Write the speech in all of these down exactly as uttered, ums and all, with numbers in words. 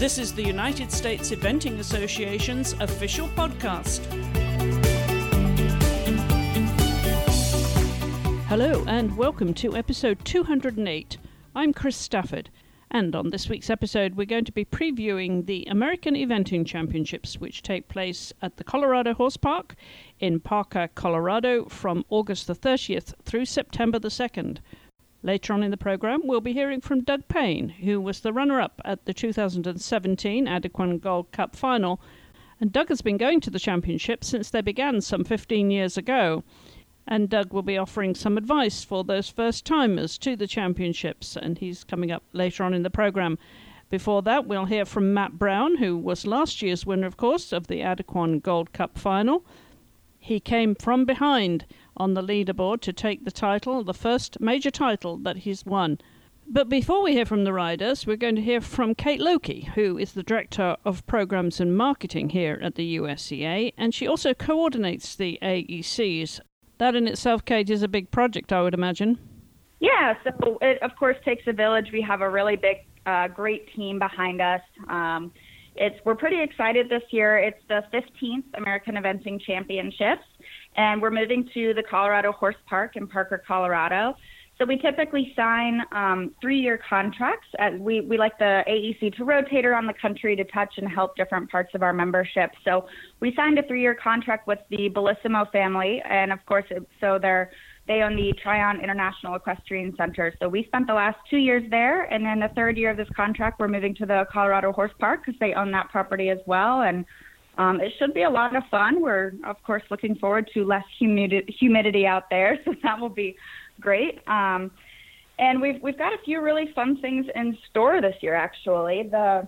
This is the United States Eventing Association's official podcast. Hello and welcome to episode two hundred eight. I'm Chris Stafford, and on this week's episode we're going to be previewing the American Eventing Championships, which take place at the Colorado Horse Park in Parker, Colorado from August the thirtieth through September the second. Later on in the program, we'll be hearing from Doug Payne, who was the runner-up at the two thousand seventeen Adequan Gold Cup final. And Doug has been going to the championship since they began some fifteen years ago. And Doug will be offering some advice for those first-timers to the championships, and he's coming up later on in the program. Before that, we'll hear from Matt Brown, who was last year's winner, of course, of the Adequan Gold Cup final. He came from behind on the leaderboard to take the title, the first major title that he's won. But before we hear from the riders, we're going to hear from Kate Loki, who is the Director of Programs and Marketing here at the U S E A, and she also coordinates the A E Cs. That in itself, Kate, is a big project, I would imagine. Yeah, so it, of course, takes a village. We have a really big, uh, great team behind us. Um, It's we're pretty excited this year. It's the fifteenth American Eventing Championships, and we're moving to the Colorado Horse Park in Parker, Colorado. So we typically sign um, three-year contracts. As we, we like the A E C to rotate around the country to touch and help different parts of our membership. So we signed a three-year contract with the Bellissimo family, and of course, it, so they're They own the Tryon International Equestrian Center. So we spent the last two years there, and then the third year of this contract, we're moving to the Colorado Horse Park because they own that property as well. And um, it should be a lot of fun. We're, of course, looking forward to less humidity, humidity out there, so that will be great. Um, and we've we've got a few really fun things in store this year, actually. The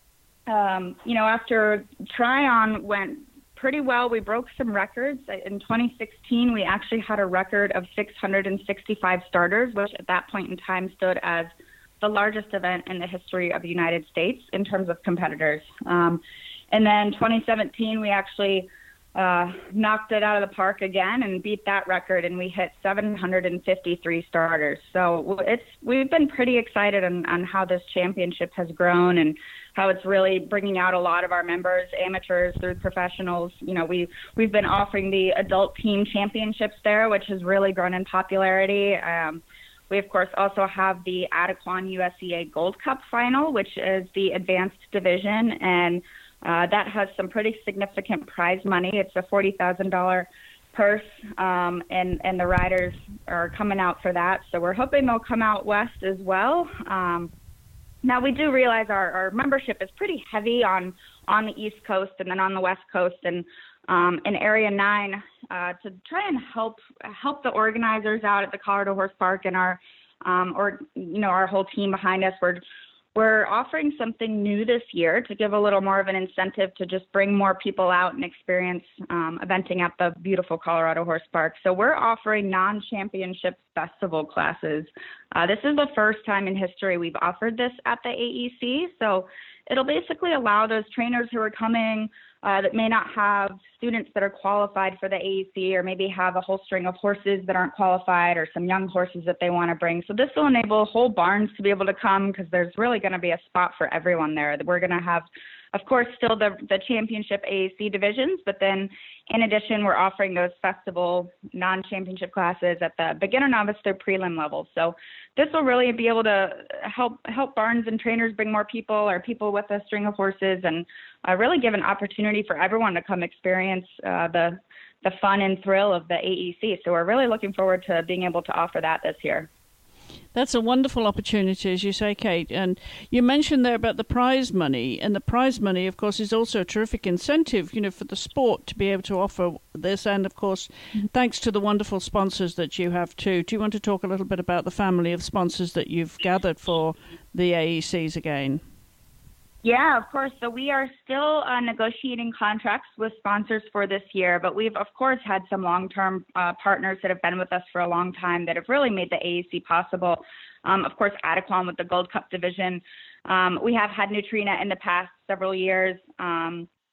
um, you know, after Tryon went pretty well, we broke some records. In twenty sixteen, we actually had a record of six hundred sixty-five starters, which at that point in time stood as the largest event in the history of the United States in terms of competitors. Um, and then twenty seventeen, we actually uh, knocked it out of the park again and beat that record, and we hit seven hundred fifty-three starters. So it's we've been pretty excited on, on how this championship has grown and how it's really bringing out a lot of our members, amateurs through professionals. You know, we, we've been offering the adult team championships there, which has really grown in popularity. Um, we, of course, also have the Adequan U S E A Gold Cup final, which is the advanced division, and uh, that has some pretty significant prize money. It's a forty thousand dollars purse, um, and, and the riders are coming out for that. So we're hoping they'll come out west as well. Um, Now, we do realize our, our membership is pretty heavy on, on the East Coast and then on the West Coast and um, in Area nine uh, to try and help help the organizers out at the Colorado Horse Park and our um, or you know our whole team behind us. We're we're offering something new this year to give a little more of an incentive to just bring more people out and experience um, eventing at the beautiful Colorado Horse Park. So we're offering non-championship festival classes. Uh, this is the first time in history we've offered this at the A E C. So it'll basically allow those trainers who are coming uh, that may not have students that are qualified for the A E C, or maybe have a whole string of horses that aren't qualified, or some young horses that they want to bring. So this will enable whole barns to be able to come, because there's really going to be a spot for everyone there. We're going to have, of course, still the, the championship A E C divisions, but then in addition, we're offering those festival non-championship classes at the beginner, novice, through prelim level. So this will really be able to help help barns and trainers bring more people, or people with a string of horses, and uh, really give an opportunity for everyone to come experience uh, the the fun and thrill of the A E C. So we're really looking forward to being able to offer that this year. That's a wonderful opportunity, as you say, Kate. And you mentioned there about the prize money, and the prize money, of course, is also a terrific incentive, you know, for the sport to be able to offer this. And, of course, mm-hmm. thanks to the wonderful sponsors that you have too. Do you want to talk a little bit about the family of sponsors that you've gathered for the A E Cs again? Yeah, of course. So we are still uh, negotiating contracts with sponsors for this year, but we've, of course, had some long-term uh, partners that have been with us for a long time that have really made the A E C possible. Um, of course, Adequan with the Gold Cup division. Um, we have had Nutrena in the past several years. Um,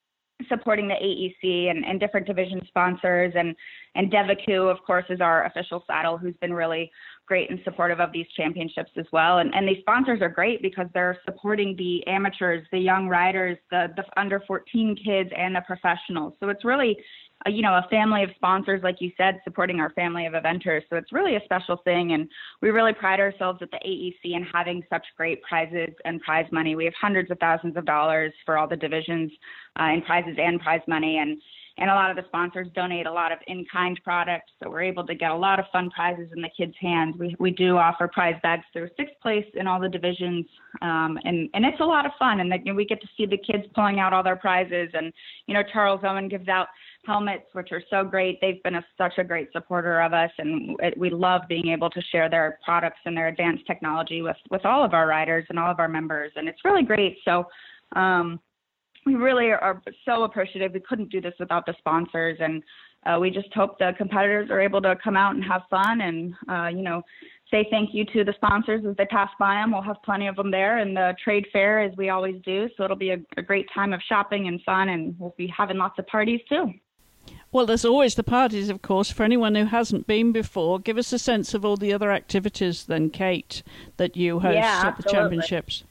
supporting the A E C and, and different division sponsors. And, and Devaku, of course, is our official saddle, who's been really great and supportive of these championships as well. And, and these sponsors are great because they're supporting the amateurs, the young riders, the, the under fourteen kids, and the professionals. So it's really, a, you know, a family of sponsors, like you said, supporting our family of eventers. So it's really a special thing. And we really pride ourselves at the A E C in having such great prizes and prize money. We have hundreds of thousands of dollars for all the divisions uh, in prizes and prize money. And And a lot of the sponsors donate a lot of in-kind products, so we're able to get a lot of fun prizes in the kids' hands. We we do offer prize bags through sixth place in all the divisions, um, and, and it's a lot of fun. And the, you know, we get to see the kids pulling out all their prizes. And, you know, Charles Owen gives out helmets, which are so great. They've been a, such a great supporter of us, and it, we love being able to share their products and their advanced technology with, with all of our riders and all of our members, and it's really great. So, um, we really are so appreciative. We couldn't do this without the sponsors, and uh, we just hope the competitors are able to come out and have fun and, uh, you know, say thank you to the sponsors as they pass by them. We'll have plenty of them there, and the trade fair, as we always do. So it'll be a, a great time of shopping and fun, and we'll be having lots of parties too. Well, there's always the parties, of course. For anyone who hasn't been before, give us a sense of all the other activities then, Kate, that you host yeah, at the championships.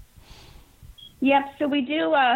Yep, so we do, uh,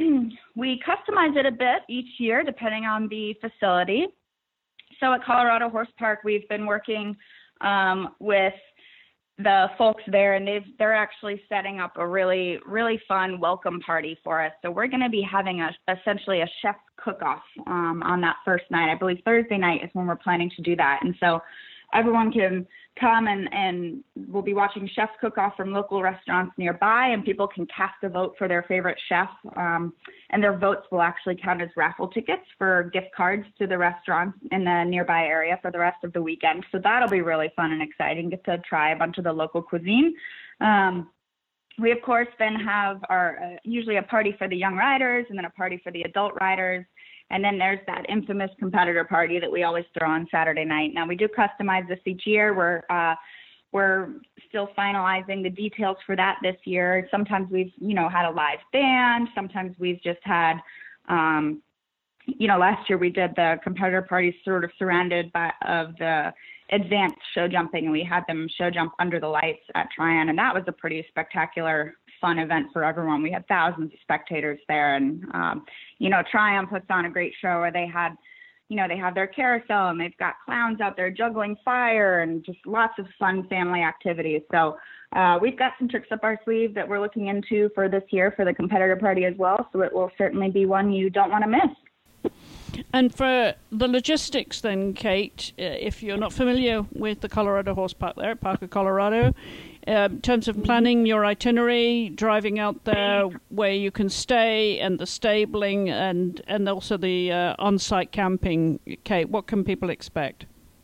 we customize it a bit each year depending on the facility. So at Colorado Horse Park, we've been working um, with the folks there, and they've, they're actually setting up a really, really fun welcome party for us. So we're going to be having a, essentially a chef cook-off um, on that first night. I believe Thursday night is when we're planning to do that. And so everyone can come and, and we'll be watching chefs cook off from local restaurants nearby, and people can cast a vote for their favorite chef. Um, and their votes will actually count as raffle tickets for gift cards to the restaurants in the nearby area for the rest of the weekend. So that'll be really fun and exciting, get to try a bunch of the local cuisine. Um, we, of course, then have our uh, usually a party for the young riders and then a party for the adult riders. And then there's that infamous competitor party that we always throw on Saturday night. Now, we do customize this each year. We're uh, we're still finalizing the details for that this year. Sometimes we've, you know, had a live band. Sometimes we've just had, um, you know, last year we did the competitor party sort of surrounded by of the advanced show jumping, and we had them show jump under the lights at Tryon, and that was a pretty spectacular, fun event for everyone. We had thousands of spectators there, and um, you know, Tryon puts on a great show where they had, you know, they have their carousel and they've got clowns out there juggling fire and just lots of fun family activities. So uh, we've got some tricks up our sleeve that we're looking into for this year for the competitor party as well. So it will certainly be one you don't want to miss. And for the logistics then, Kate, uh, if you're not familiar with the Colorado Horse Park there at Parker, Colorado, uh, in terms of planning your itinerary, driving out there where you can stay, and the stabling, and, and also the uh, on-site camping, Kate, what can people expect?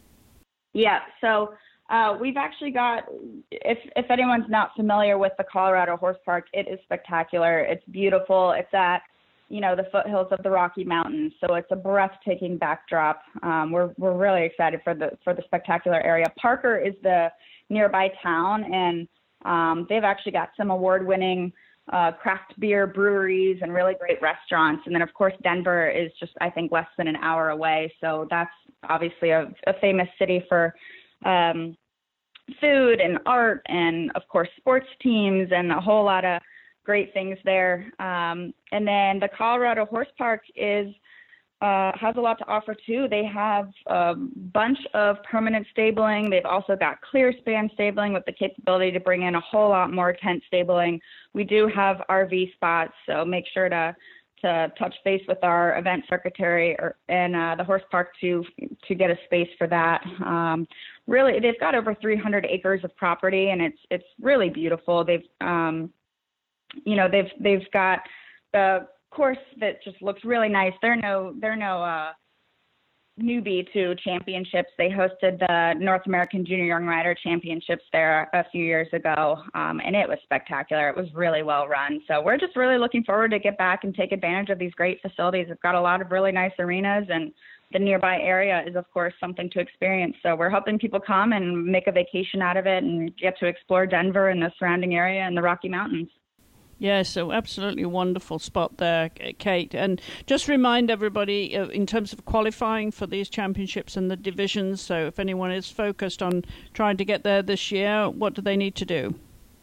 Yeah, so uh, we've actually got, if, if anyone's not familiar with the Colorado Horse Park, it is spectacular. It's beautiful. It's at you know, the foothills of the Rocky Mountains. So it's a breathtaking backdrop. Um, we're we're really excited for the for the spectacular area. Parker is the nearby town, and um, they've actually got some award-winning uh, craft beer breweries and really great restaurants. And then, of course, Denver is just, I think, less than an hour away. So that's obviously a, a famous city for um, food and art and, of course, sports teams and a whole lot of great things there. Um, and then the Colorado Horse Park is uh, has a lot to offer too. They have a bunch of permanent stabling. They've also got clear span stabling with the capability to bring in a whole lot more tent stabling. We do have R V spots, so make sure to to touch base with our event secretary or, and uh, the horse park to to get a space for that. Um, really, they've got over three hundred acres of property, and it's it's really beautiful. They've um, You know, they've they've got the course that just looks really nice. They're no they're no uh, newbie to championships. They hosted the North American Junior Young Rider Championships there a few years ago, um, and it was spectacular. It was really well run. So we're just really looking forward to get back and take advantage of these great facilities. We've got a lot of really nice arenas, and the nearby area is, of course, something to experience. So we're hoping people come and make a vacation out of it and get to explore Denver and the surrounding area and the Rocky Mountains. Yeah, so absolutely wonderful spot there, Kate. And just remind everybody uh, in terms of qualifying for these championships and the divisions, so if anyone is focused on trying to get there this year, what do they need to do?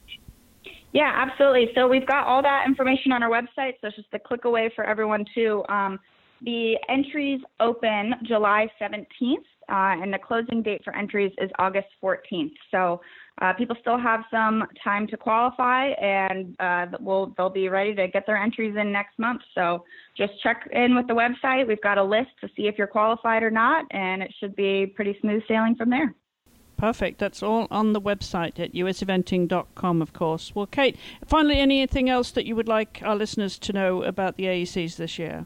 Yeah, absolutely. So we've got all that information on our website, so it's just a click away for everyone too. Um, the entries open July seventeenth, uh, and the closing date for entries is August fourteenth. So uh, people still have some time to qualify, and uh, we'll, they'll be ready to get their entries in next month. So just check in with the website. We've got a list to see if you're qualified or not, and it should be pretty smooth sailing from there. Perfect. That's all on the website at u s eventing dot com, of course. Well, Kate, finally, anything else that you would like our listeners to know about the A E Cs this year?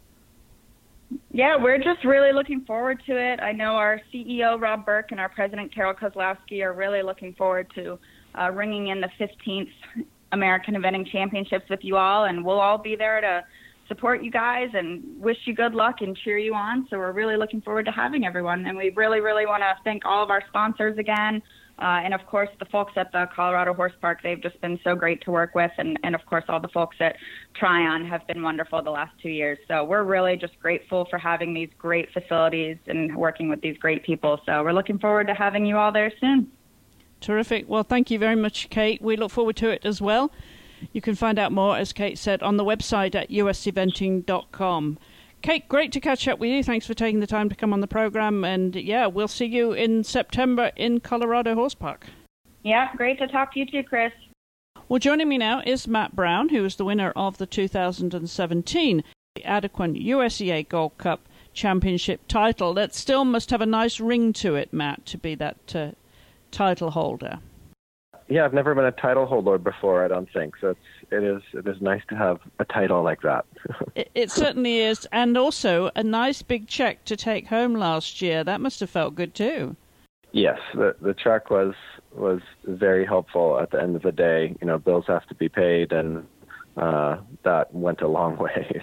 Yeah, we're just really looking forward to it. I know our C E O, Rob Burke, and our president, Carol Kozlowski, are really looking forward to uh, ringing in the fifteenth American Eventing Championships with you all, and we'll all be there to support you guys and wish you good luck and cheer you on. So we're really looking forward to having everyone. And we really, really want to thank all of our sponsors again. Uh, and, of course, the folks at the Colorado Horse Park. They've just been so great to work with. And, and, of course, all the folks at Tryon have been wonderful the last two years. So we're really just grateful for having these great facilities and working with these great people. So we're looking forward to having you all there soon. Terrific. Well, thank you very much, Kate. We look forward to it as well. You can find out more, as Kate said, on the website at u s eventing dot com. Kate, great to catch up with you. Thanks for taking the time to come on the program. And, yeah, we'll see you in September in Colorado Horse Park. Yeah, great to talk to you too, Chris. Well, joining me now is Matt Brown, who is the winner of the two thousand seventeen Adequan U S E A Gold Cup Championship title. That still must have a nice ring to it, Matt, to be that uh, title holder. Yeah, I've never been a title holder before, I don't think. So it's, it is it is nice to have a title like that. it, it certainly is. And also a nice big check to take home last year. That must have felt good too. Yes, the the check was was very helpful at the end of the day. You know, bills have to be paid, and uh, that went a long way.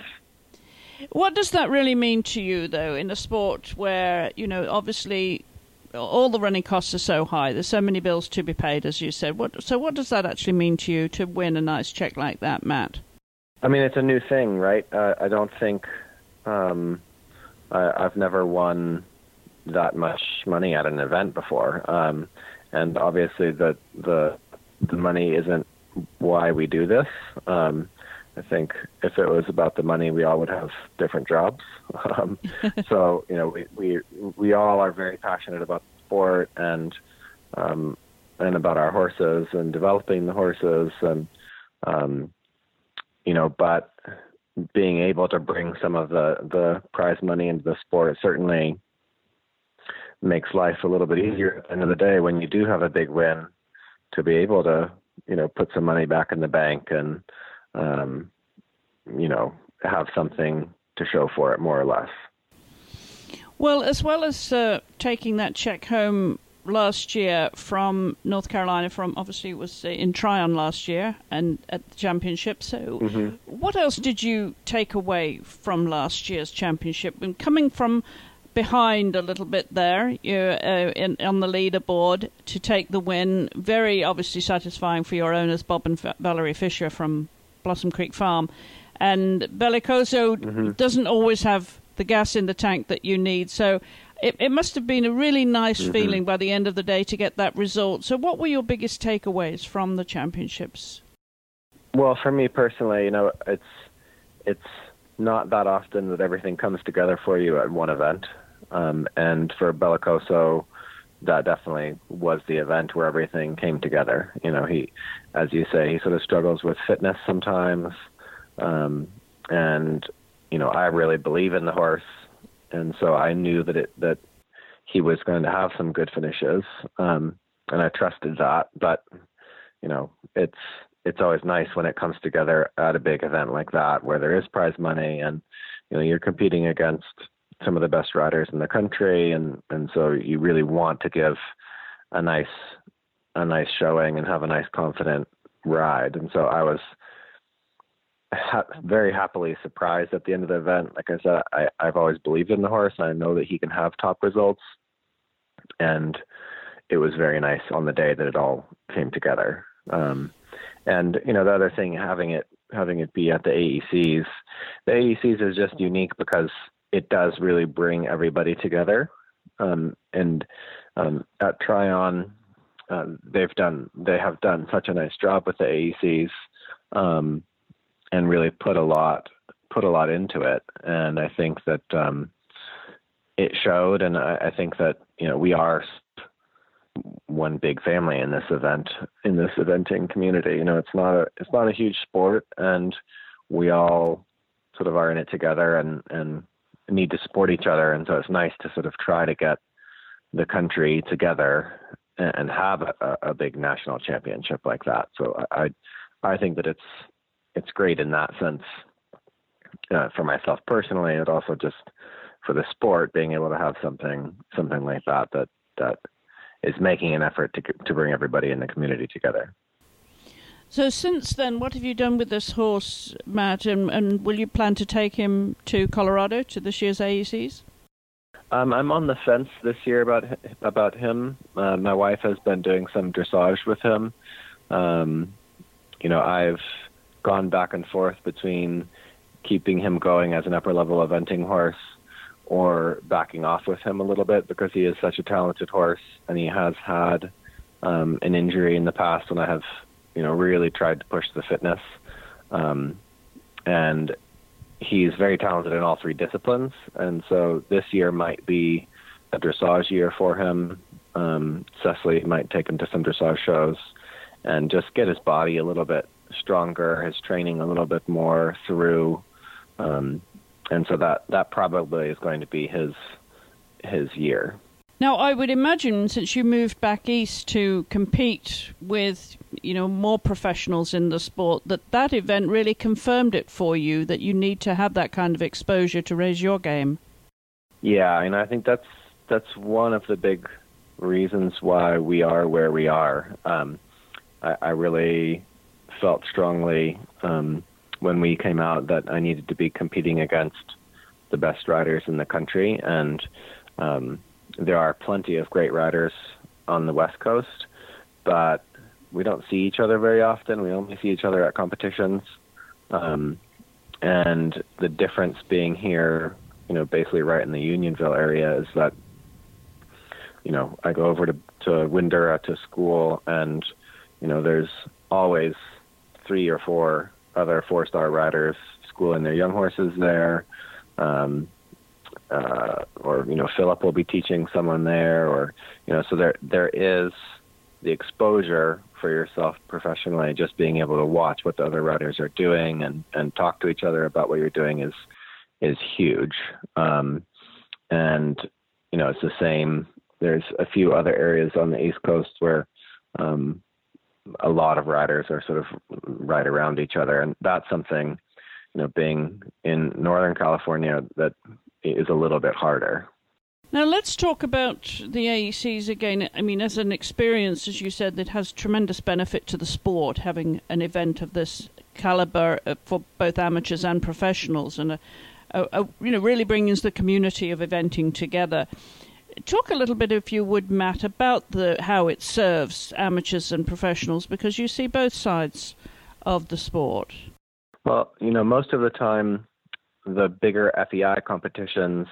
What does that really mean to you, though, in a sport where, you know, obviously all the running costs are so high, there's so many bills to be paid, as you said. What, so what does that actually mean to you to win a nice check like that, Matt? I mean, it's a new thing, right? Uh, I don't think um, I, I've never won that much money at an event before. Um, and obviously the, the, the money isn't why we do this. Um, I think if it was about the money, we all would have different jobs. Um, so, you know, we, we we all are very passionate about the sport and um, and about our horses and developing the horses. And, um, you know, but being able to bring some of the, the prize money into the sport certainly makes life a little bit easier at the end of the day when you do have a big win, to be able to, you know, put some money back in the bank and, Um, you know, have something to show for it, more or less. Well, as well as uh, taking that check home last year from North Carolina, from obviously it was in Tryon last year and at the championship. So mm-hmm. What else did you take away from last year's championship? And coming from behind a little bit there, you're uh, in, on the leaderboard to take the win, very obviously satisfying for your owners, Bob and F- Valerie Fisher from Blossom Creek Farm. And Bellicoso mm-hmm. doesn't always have the gas in the tank that you need. So it, it must have been a really nice mm-hmm. feeling by the end of the day to get that result. So what were your biggest takeaways from the championships? Well, for me personally, you know, it's it's not that often that everything comes together for you at one event. Um, and for Bellicoso, that definitely was the event where everything came together. You know, he, as you say, he sort of struggles with fitness sometimes. Um, and, you know, I really believe in the horse. And so I knew that it, that he was going to have some good finishes. Um, and I trusted that, but, you know, it's, it's always nice when it comes together at a big event like that, where there is prize money and, you know, you're competing against some of the best riders in the country. And, and so you really want to give a nice, a nice showing and have a nice, confident ride. And so I was ha- very happily surprised at the end of the event. Like I said, I, I've always believed in the horse. I know that he can have top results. And it was very nice on the day that it all came together. Um, and, you know, the other thing, having it having it be at the A E Cs. The A E Cs is just unique because it does really bring everybody together. Um, and um, at Tryon, uh, they've done they have done such a nice job with the A E Cs, um, and really put a lot put a lot into it. And I think that um, it showed. And I, I think that you know we are one big family in this event, in this eventing community. You know, it's not a, it's not a huge sport, and we all sort of are in it together and, and need to support each other. And so it's nice to sort of try to get the country together and, and have a, a big national championship like that. So I, I think that it's, it's great in that sense, uh, for myself personally, and also just for the sport, being able to have something, something like that, that, that, is making an effort to to bring everybody in the community together. So since then, what have you done with this horse, Matt, and, and will you plan to take him to Colorado, to this year's A E Cs? Um, I'm on the fence this year about about him. Uh, my wife has been doing some dressage with him. Um, you know, I've gone back and forth between keeping him going as an upper-level eventing horse or backing off with him a little bit, because he is such a talented horse, and he has had um, an injury in the past when I have, you know, really tried to push the fitness. Um, and he's very talented in all three disciplines. And so this year might be a dressage year for him. Um, Cecily might take him to some dressage shows and just get his body a little bit stronger, his training a little bit more through, um, and so that, that probably is going to be his his year. Now, I would imagine, since you moved back east to compete with, you know, more professionals in the sport, that that event really confirmed it for you, that you need to have that kind of exposure to raise your game. Yeah, and I think that's that's one of the big reasons why we are where we are. Um, I, I really felt strongly um, when we came out that I needed to be competing against the best riders in the country, and um, there are plenty of great riders on the West Coast, but we don't see each other very often. We only see each other at competitions, um, and the difference being here, you know, basically right in the Unionville area, is that, you know, I go over to, to Windura to school, and, you know, there's always three or four other four-star riders schooling their young horses there. Um, uh, or, you know, Philip will be teaching someone there, or, you know, so there, there is the exposure for yourself professionally, just being able to watch what the other riders are doing and, and talk to each other about what you're doing is, is huge. Um, and, you know, it's the same. There's a few other areas on the East Coast where, um, a lot of riders are sort of right around each other. And that's something, you know, being in Northern California, that is a little bit harder. Now let's talk about the A E Cs again. I mean, as an experience, as you said, that has tremendous benefit to the sport, having an event of this caliber for both amateurs and professionals, and a, a, a, you know, really brings the community of eventing together. Talk a little bit, if you would, Matt, about the how it serves amateurs and professionals, because you see both sides of the sport. Well, you know, most of the time, the bigger F E I competitions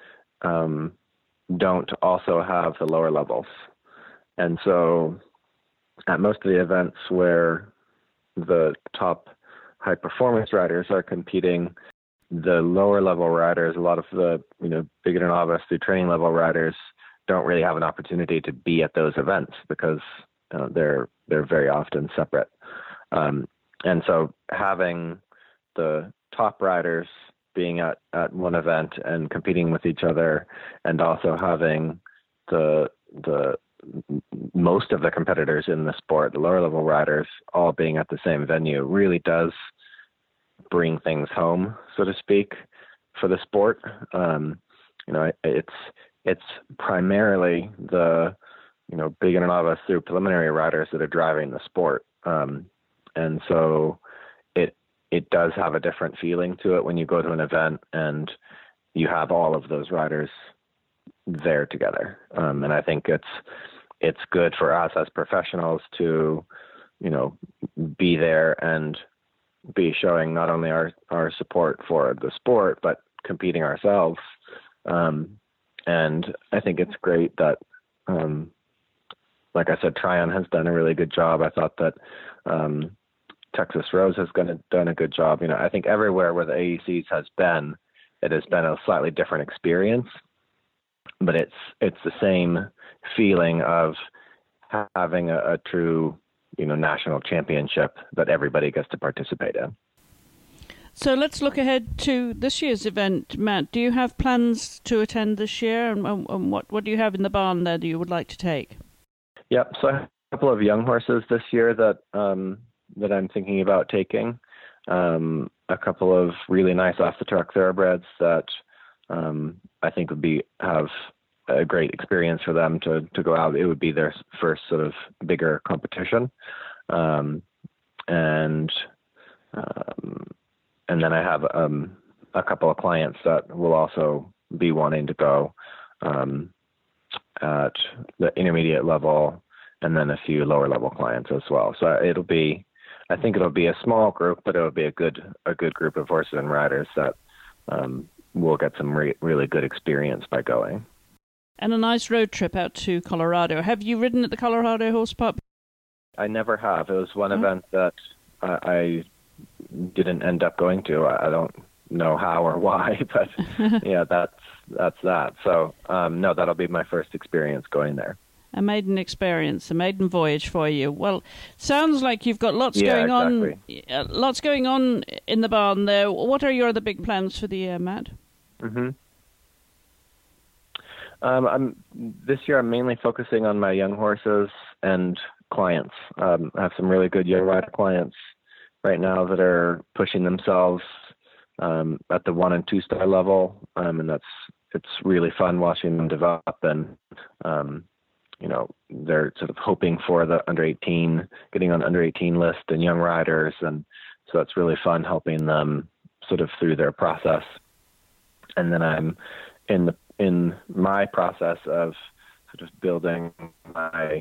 um, don't also have the lower levels. And so at most of the events where the top high performance riders are competing, the lower level riders, a lot of the, you know, beginner novice through training level riders don't really have an opportunity to be at those events because uh, they're, they're very often separate. Um, and so having the top riders being at, at one event and competing with each other, and also having the the most of the competitors in the sport, the lower level riders, all being at the same venue, really does bring things home, so to speak, for the sport. Um, you know, it's it's primarily the, you know, beginner novice through preliminary riders that are driving the sport, um, and so it it does have a different feeling to it when you go to an event and you have all of those riders there together. Um, and I think it's, it's good for us as professionals to, you know, be there and be showing not only our, our support for the sport, but competing ourselves. Um, and I think it's great that, um, like I said, Tryon has done a really good job. I thought that um, Texas Rose has gonna, done a good job. You know, I think everywhere where the A E Cs has been, it has been a slightly different experience, but it's it's the same feeling of having a, a true, you know, national championship that everybody gets to participate in. So let's look ahead to this year's event, Matt. Do you have plans to attend this year, and, and what what do you have in the barn there that you would like to take? Yep. So I have a couple of young horses this year that um, that I'm thinking about taking. Um, a couple of really nice off the track thoroughbreds that um, I think would be have a great experience for them to to go out. It would be their first sort of bigger competition, um, and um, and then I have um, a couple of clients that will also be wanting to go um, at the intermediate level, and then a few lower level clients as well. So it'll be, I think it'll be a small group, but it'll be a good a good group of horses and riders that um, will get some re- really good experience by going. And a nice road trip out to Colorado. Have you ridden at the Colorado Horse Park? I never have. It was one oh. event that I, I didn't end up going to. I, I don't know how or why, but yeah, that's that's that. So um, no, that'll be my first experience going there. A maiden experience, a maiden voyage for you. Well, sounds like you've got lots yeah, going exactly. on. Uh, lots going on in the barn there. What are your other big plans for the year, Matt? Mm-hmm. Um, I'm this year. I'm mainly focusing on my young horses and clients. Um, I have some really good young rider clients right now that are pushing themselves um, at the one and two star level, um, and that's it's really fun watching them develop. And um, you know, they're sort of hoping for the under eighteen, getting on the under eighteen list and young riders, and so it's really fun helping them sort of through their process. And then I'm in the in my process of sort of building my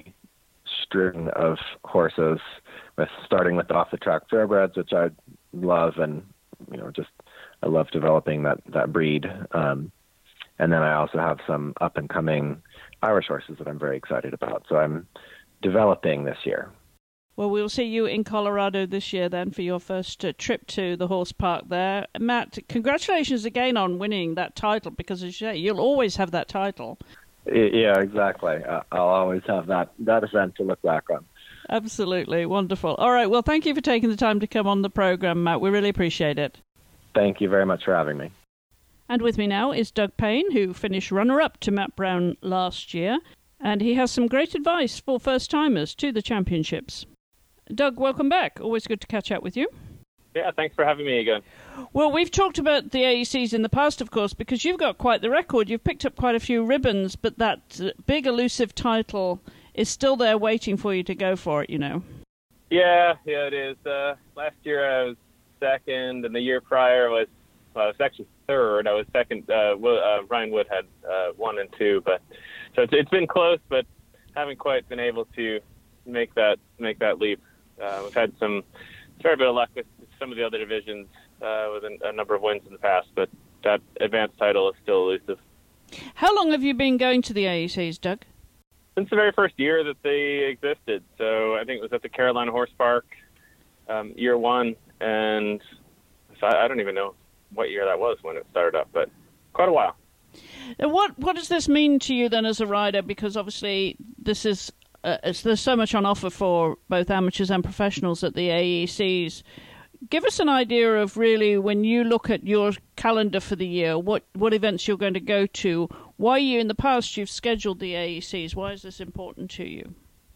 string of horses, with starting with off the track thoroughbreds, which I love, and you know, just I love developing that that breed. Um, and then I also have some up and coming Irish horses that I'm very excited about. So I'm developing this year. Well, we'll see you in Colorado this year then for your first uh, trip to the horse park there. Matt, congratulations again on winning that title, because as you say, you'll always have that title. Yeah, exactly. Uh, I'll always have that, that event to look back on. Absolutely. Wonderful. All right. Well, thank you for taking the time to come on the program, Matt. We really appreciate it. Thank you very much for having me. And with me now is Doug Payne, who finished runner-up to Matt Brown last year. And he has some great advice for first-timers to the championships. Doug, welcome back. Always good to catch up with you. Yeah, thanks for having me again. Well, we've talked about the A E Cs in the past, of course, because you've got quite the record. You've picked up quite a few ribbons, but that big elusive title is still there waiting for you to go for it, you know. Yeah, yeah, it is. Uh, last year I was second, and the year prior was, well, I was actually third. I was second. Uh, uh, Ryan Wood had uh, one and two, but so it's, it's been close, but haven't quite been able to make that make that leap. Uh, we've had some fair bit of luck with some of the other divisions uh, with a, a number of wins in the past, but that advanced title is still elusive. How long have you been going to the A E Cs, Doug? Since the very first year that they existed. So I think it was at the Carolina Horse Park, um, year one, and so I, I don't even know what year that was when it started up, but quite a while. Now, what what does this mean to you then as a rider? Because obviously this is uh, it's, there's so much on offer for both amateurs and professionals at the A E Cs. Give us an idea of really, when you look at your calendar for the year, what, what events you're going to go to. Why you in the past you've scheduled the A E Cs? Why is this important to you?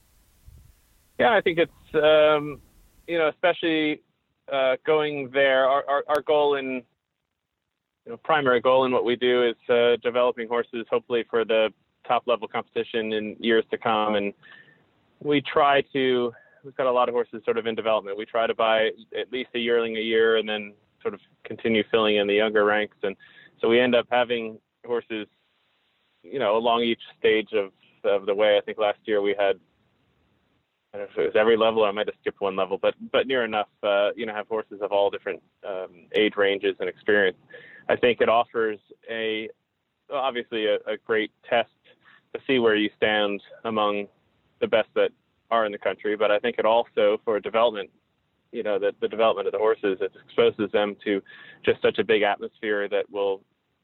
Yeah, I think it's um, you know, especially uh, going there. Our, our our goal in you know primary goal in what we do is uh, developing horses, hopefully for the top level competition in years to come, and we try to. We've got a lot of horses sort of in development. We try to buy at least a yearling a year and then sort of continue filling in the younger ranks. And so we end up having horses, you know, along each stage of, of the way. I think last year we had I don't know if it was every level, or I might have skipped one level, but but near enough. Uh, you know, have horses of all different um, age ranges and experience. I think it offers a obviously a, a great test to see where you stand among the best that are in the country. But I think it also, for development, you know, the, the development of the horses, it exposes them to just such a big atmosphere that will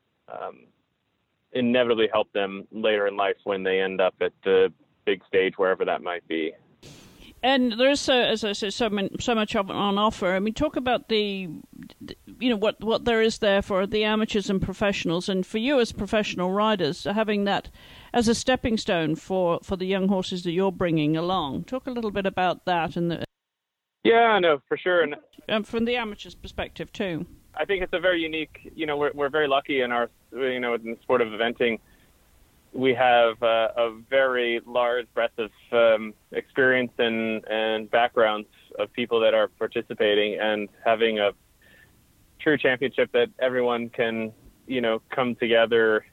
um, inevitably help them later in life when they end up at the big stage, wherever that might be. And there is, so, as I said, so, many, so much of it on offer. I mean, talk about the, you know, what, what there is there for the amateurs and professionals, and for you as professional riders, having that as a stepping stone for, for the young horses that you're bringing along. Talk a little bit about that. And the, yeah, no, for sure. And and from the amateurs' perspective, too. I think it's a very unique, you know, we're, we're very lucky in our, you know, in the sport of eventing. We have uh, a very large breadth of um, experience and, and backgrounds of people that are participating, and having a true championship that everyone can, you know, come together.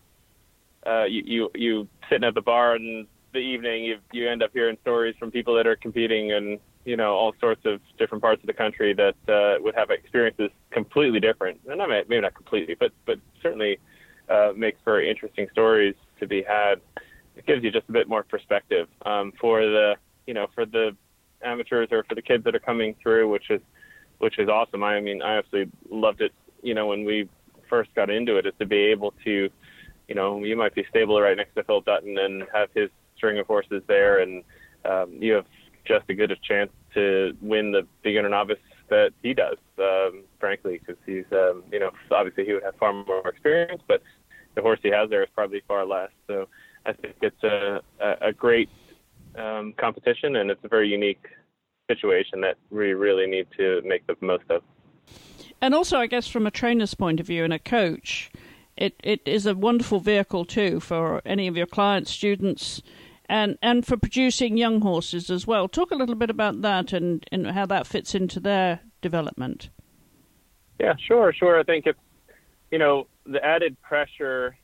Uh, you, you, you sitting at the bar in the evening, you, you end up hearing stories from people that are competing in, you know, all sorts of different parts of the country that uh, would have experiences completely different. And I mean, maybe not completely, but, but certainly uh, makes very interesting stories to be had. It gives you just a bit more perspective um, for the, you know, for the amateurs or for the kids that are coming through, which is, which is awesome. I mean, I absolutely loved it. You know, when we first got into it, is to be able to, you know, you might be stable right next to Phil Dutton and have his string of horses there, and um, you have just as good a chance to win the beginner novice that he does, um, frankly, because he's, um, you know, obviously he would have far more experience, but the horse he has there is probably far less. So I think it's a, a great um, competition, and it's a very unique situation that we really need to make the most of. And also, I guess, from a trainer's point of view and a coach, it, it is a wonderful vehicle, too, for any of your clients, students, and, and for producing young horses as well. Talk a little bit about that and, and how that fits into their development. Yeah, sure, sure. I think it's, you know, the added pressure,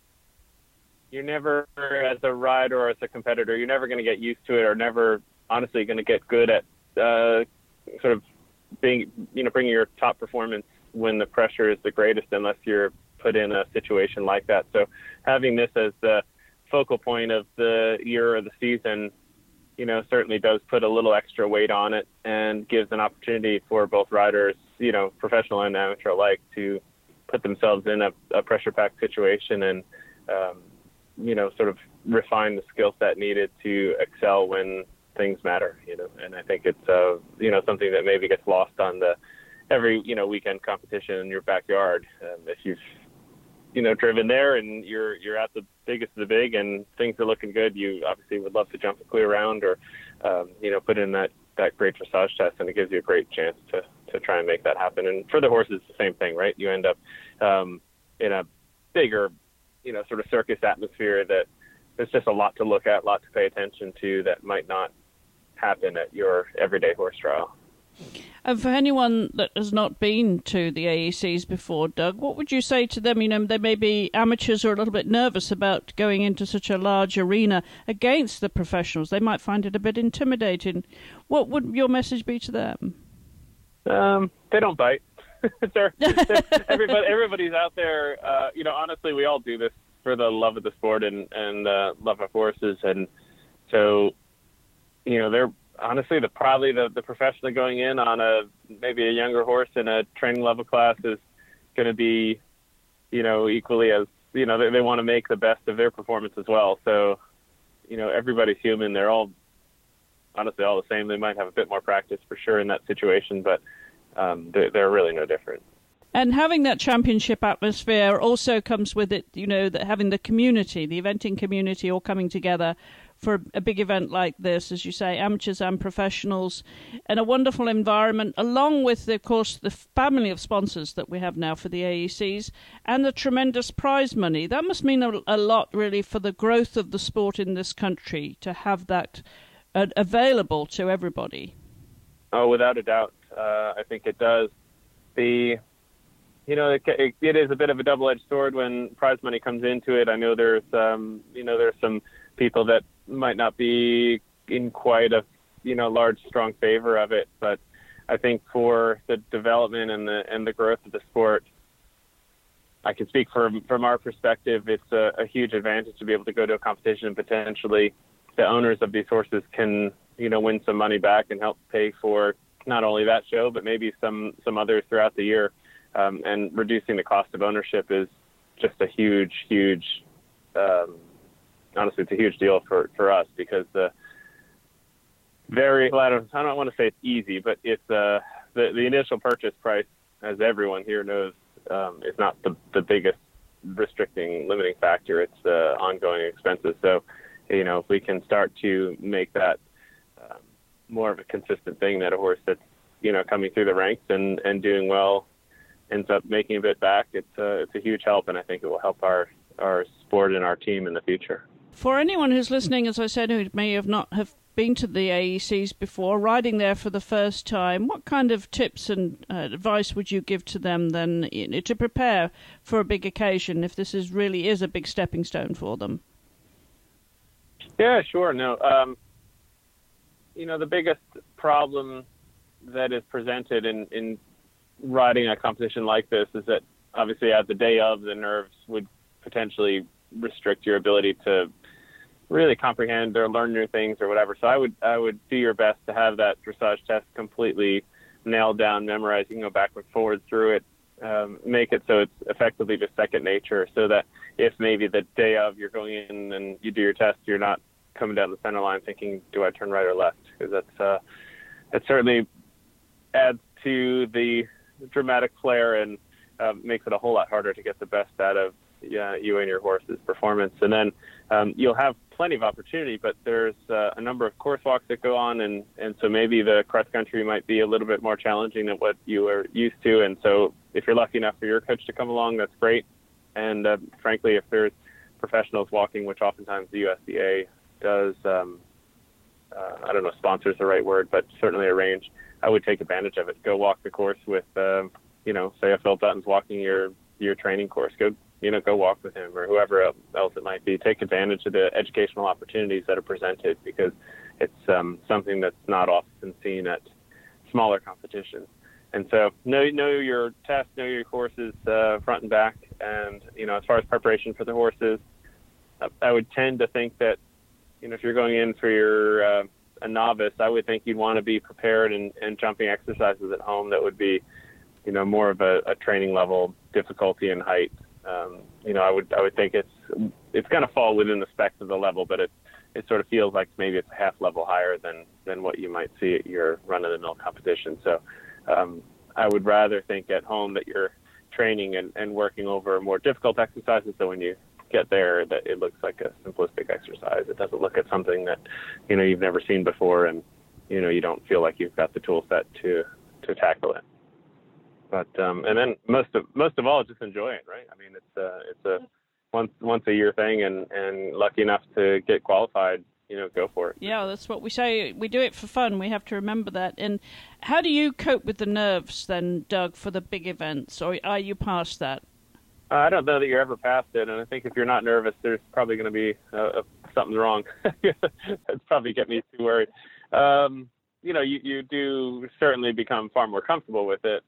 you're never, as a rider or as a competitor, you're never going to get used to it, or never honestly going to get good at uh, sort of being, you know, bringing your top performance when the pressure is the greatest, unless you're put in a situation like that. So having this as the focal point of the year or the season, you know, certainly does put a little extra weight on it, and gives an opportunity for both riders, you know, professional and amateur alike, to put themselves in a, a pressure-packed situation and, um, you know, sort of refine the skill set needed to excel when things matter, you know. And I think it's, uh, you know, something that maybe gets lost on the every, you know, weekend competition in your backyard. Um, if you've, you know, driven there and you're you're at the biggest of the big and things are looking good, you obviously would love to jump a clear round, or, um, you know, put in that, that great dressage test, and it gives you a great chance to, to try and make that happen. And for the horses, the same thing, right? You end up um, in a bigger, you know, sort of circus atmosphere that there's just a lot to look at, a lot to pay attention to that might not happen at your everyday horse trial. And for anyone that has not been to the A E Cs before, Doug, what would you say to them? You know, they may be amateurs or a little bit nervous about going into such a large arena against the professionals. They might find it a bit intimidating. What would your message be to them? Um, they don't bite. they're, they're, everybody, everybody's out there. Uh, you know, honestly, we all do this for the love of the sport and, and uh, love of horses. And so, you know, they're honestly the probably the, the professional going in on a maybe a younger horse in a training level class is going to be, you know, equally as, you know, they, they want to make the best of their performance as well. So, you know, everybody's human. They're all honestly all the same. They might have a bit more practice for sure in that situation, but um, they're, they're really no different. And having that championship atmosphere also comes with it, you know, that having the community, the eventing community all coming together for a big event like this, as you say, amateurs and professionals, and a wonderful environment, along with, of course, the family of sponsors that we have now for the A E Cs, and the tremendous prize money. That must mean a, a lot, really, for the growth of the sport in this country, to have that uh, available to everybody. Oh, without a doubt. Uh, I think it does. The, you know, it, it, it is a bit of a double-edged sword when prize money comes into it. I know there's, um, you know, there's some people that might not be in quite a, you know, large, strong favor of it. But I think for the development and the and the growth of the sport, I can speak from from our perspective, it's a, a huge advantage to be able to go to a competition and potentially the owners of these horses can, you know, win some money back and help pay for not only that show, but maybe some, some others throughout the year. Um, and reducing the cost of ownership is just a huge, huge, um, honestly, it's a huge deal for, for us because the very, well, I don't, I don't want to say it's easy, but it's uh, the, the initial purchase price, as everyone here knows, um, is not the, the biggest restricting limiting factor. It's the uh, ongoing expenses. So, you know, if we can start to make that um, more of a consistent thing, that a horse that's, you know, coming through the ranks and, and doing well ends up making a bit back, it's a, it's a huge help, and I think it will help our, our sport and our team in the future. For anyone who's listening, as I said, who may have not have been to the A E Cs before, riding there for the first time, what kind of tips and uh, advice would you give to them then, you know, to prepare for a big occasion if this is really is a big stepping stone for them? Yeah, sure. No, um, you know, the biggest problem that is presented in, in riding a competition like this is that obviously at the day of, the nerves would potentially restrict your ability to really comprehend or learn new things or whatever. So I would I would do your best to have that dressage test completely nailed down, memorized. You can go backward, forward through it, um, make it so it's effectively just second nature, so that if maybe the day of you're going in and you do your test, you're not coming down the center line thinking, do I turn right or left? Because that's uh, it certainly adds to the dramatic flair and uh, makes it a whole lot harder to get the best out of yeah, you and your horse's performance. And then um, you'll have plenty of opportunity, but there's uh, a number of course walks that go on, and, and so maybe the cross country might be a little bit more challenging than what you are used to. And so if you're lucky enough for your coach to come along, that's great. And uh, frankly, if there's professionals walking, which oftentimes the U S D A does, um, uh, I don't know, sponsors the right word, but certainly arrange, I would take advantage of it. Go walk the course with, uh, you know, say if Phil Dutton's walking your, your training course, go, you know, go walk with him or whoever else it might be. Take advantage of the educational opportunities that are presented, because it's um, something that's not often seen at smaller competitions. And so know, know your test, know your horses uh, front and back. And, you know, as far as preparation for the horses, I would tend to think that, you know, if you're going in for your uh, a novice, I would think you'd want to be prepared and, and jumping exercises at home that would be, you know, more of a, a training level difficulty and height. Um, you know, I would I would think it's it's going to fall within the specs of the level, but it it sort of feels like maybe it's a half level higher than than what you might see at your run-of-the-mill competition. So um, I would rather think at home that you're training and, and working over more difficult exercises, so when you get there that it looks like a simplistic exercise. It doesn't look at something that, you know, you've never seen before, and, you know, you don't feel like you've got the tool set to, to tackle it. But, um, and then most of, most of all, just enjoy it, right? I mean, it's a, it's a once, once a year thing, and, and lucky enough to get qualified, you know, go for it. Yeah, that's what we say. We do it for fun. We have to remember that. And how do you cope with the nerves then, Doug, for the big events, or are you past that? Uh, I don't know that you're ever past it, and I think if you're not nervous, there's probably going to be uh, something wrong. That's probably get me too worried. Um, you know, you, you do certainly become far more comfortable with it.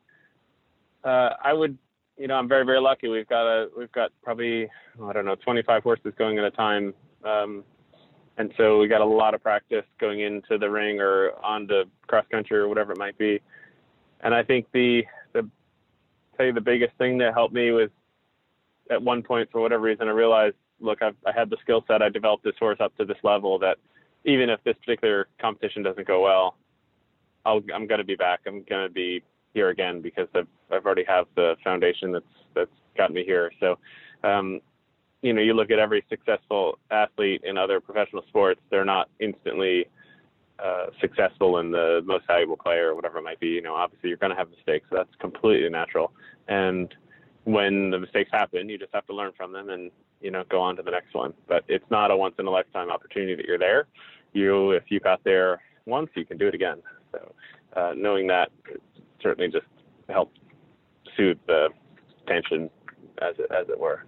Uh, I would, you know, I'm very, very lucky. We've got a, we've got probably, I don't know, twenty-five horses going at a time, um, and so we got a lot of practice going into the ring or onto cross country or whatever it might be. And I think the, the, tell you the biggest thing that helped me was, at one point, for whatever reason, I realized, look, I've, I had the skill set. I developed this horse up to this level that even if this particular competition doesn't go well, I'll, I'm going to be back. I'm going to be here again because I've, I've already have the foundation that's, that's got me here. So, um, you know, you look at every successful athlete in other professional sports, they're not instantly uh, successful in the most valuable player or whatever it might be. You know, obviously you're going to have mistakes. So that's completely natural. And when the mistakes happen, you just have to learn from them and, you know, go on to the next one. But it's not a once in a lifetime opportunity that you're there. You, if you got there once, you can do it again. So uh, knowing that certainly just helps soothe the tension, as it, as it were.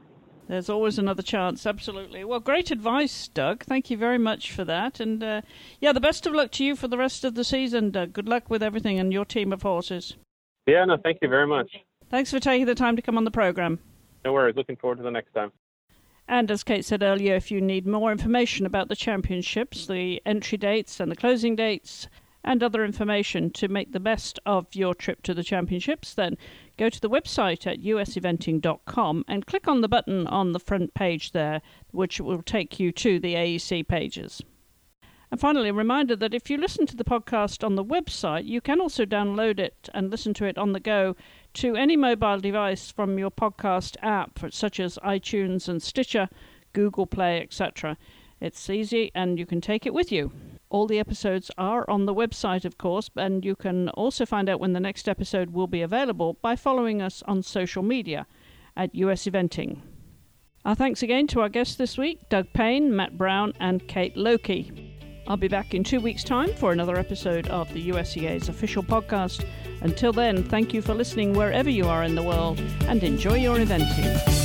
There's always another chance, absolutely. Well, great advice, Doug. Thank you very much for that. And, uh, yeah, the best of luck to you for the rest of the season, Doug. Good luck with everything and your team of horses. Yeah, no, thank you very much. Thanks for taking the time to come on the program. No worries. Looking forward to the next time. And as Kate said earlier, if you need more information about the championships, the entry dates and the closing dates, and other information to make the best of your trip to the championships, then go to the website at u s eventing dot com and click on the button on the front page there, which will take you to the A E C pages. And finally, a reminder that if you listen to the podcast on the website, you can also download it and listen to it on the go to any mobile device from your podcast app, such as iTunes and Stitcher, Google Play, et cetera. It's easy and you can take it with you. All the episodes are on the website, of course, and you can also find out when the next episode will be available by following us on social media at U S Eventing. Our thanks again to our guests this week, Doug Payne, Matt Brown, and Kate Lokey. I'll be back in two weeks' time for another episode of the U S E A's official podcast. Until then, thank you for listening wherever you are in the world, and enjoy your eventing.